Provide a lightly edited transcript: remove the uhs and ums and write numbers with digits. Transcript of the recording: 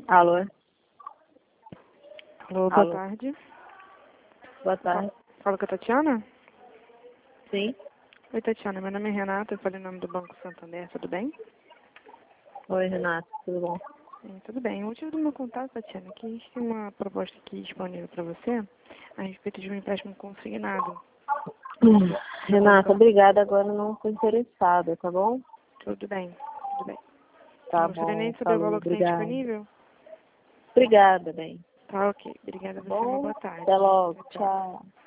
Alô? Alô, boa tarde. Boa tarde. Fala com a Tatiana? Sim. Oi, Tatiana. Meu nome é Renata, eu falei em nome do Banco Santander, tudo bem? Oi, Renato, tudo bom? Sim, tudo bem. O motivo do meu contato, Tatiana, é que a gente tem uma proposta aqui disponível para você a respeito de um empréstimo consignado. Renata, obrigada. Agora eu não estou interessada, tá bom? Tudo bem, tudo bem. Tá Não gostaria nem bom, de saber o falou, valor que tem obrigada. disponível? Obrigada, bem. Tá ok. Obrigada a Tá você, uma bom? boa tarde. Até logo, Tchau, tchau. tchau.